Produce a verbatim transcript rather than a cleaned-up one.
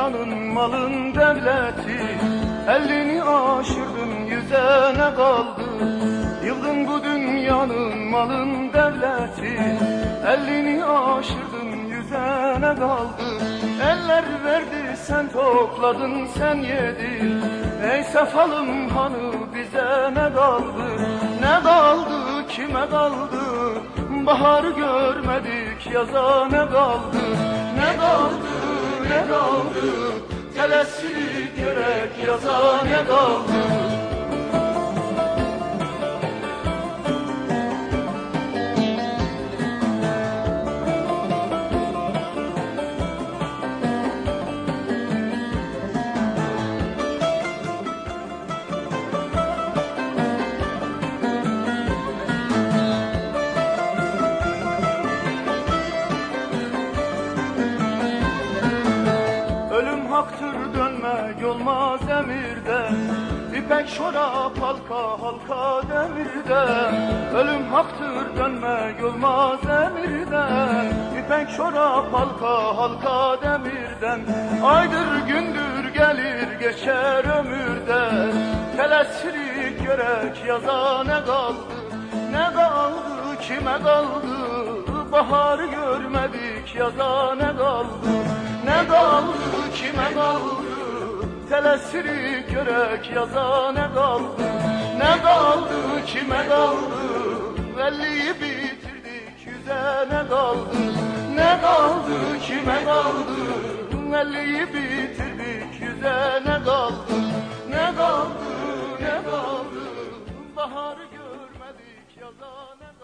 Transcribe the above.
dünyanın malın devleti. Elini aşırdın yüze ne kaldı? Yıldın bu dünyanın malın devleti. Elini aşırdın yüze ne kaldı? Eller verdi sen topladın sen yedin. Ey sefalım hanı bize ne kaldı? Ne kaldı kime kaldı? Baharı görmedik yaza ne kaldı? Ne kaldı ne kaldı? Telesiri gerek yaza ne kaldı? Haktır dönmek olmaz emirde. İpek şorap halka halka demirde. Ölüm haktır dönmek olmaz emirde. İpek şorap halka halka demirden. Aydır gündür gelir geçer ömürde. Telesiri gerek yaza ne kaldı? Ne kaldı kime kaldı? Baharı görmedik yaza ne kaldı? Ne kaldı kime kaldı? Telesiri görek yaza ne kaldı? Ne kaldı kime kaldı? Elliyi bitirdik yüze ne kaldı? Ne kaldı kime kaldı? Elliyi bitirdik yüze ne kaldı? Ne kaldı ne kaldı? Baharı görmedik yaza ne kaldı?